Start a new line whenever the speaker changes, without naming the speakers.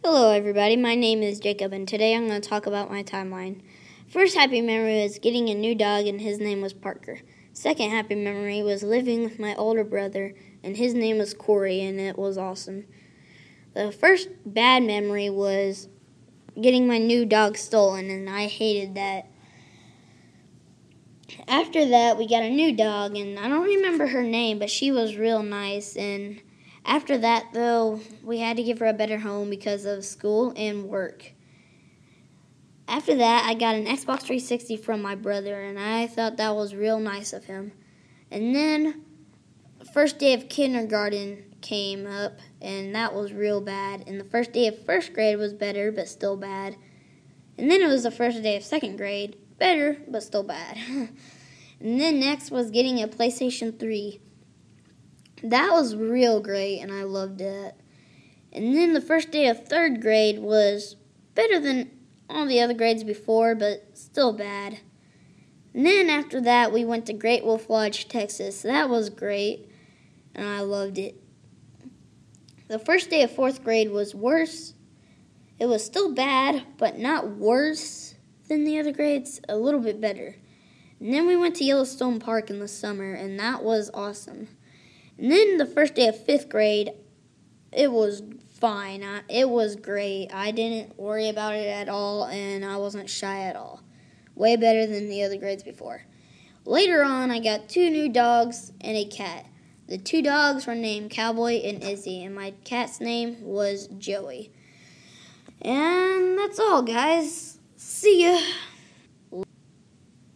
Hello everybody, my name is Jacob and today I'm going to talk about my timeline. First happy memory was getting a new dog and his name was Parker. Second happy memory was living with my older brother and his name was Corey and it was awesome. The first bad memory was getting my new dog stolen and I hated that. After that we got a new dog and I don't remember her name, but she was real nice. And after that, though, we had to give her a better home because of school and work. After that, I got an Xbox 360 from my brother, and I thought that was real nice of him. And then, first day of kindergarten came up, and that was real bad. And the first day of first grade was better, but still bad. And then it was the first day of second grade, better, but still bad. And then next was getting a PlayStation 3. That was real great, and I loved it. And then the first day of third grade was better than all the other grades before, but still bad. And then after that, we went to Great Wolf Lodge, Texas. That was great, and I loved it. The first day of fourth grade was worse. It was still bad, but not worse than the other grades, a little bit better. And then we went to Yellowstone Park in the summer, and that was awesome. And then the first day of fifth grade, it was fine. It was great. I didn't worry about it at all, and I wasn't shy at all. Way better than the other grades before. Later on, I got 2 new dogs and a cat. The 2 dogs were named Cowboy and Izzy, and my cat's name was Joey. And that's all, guys. See ya.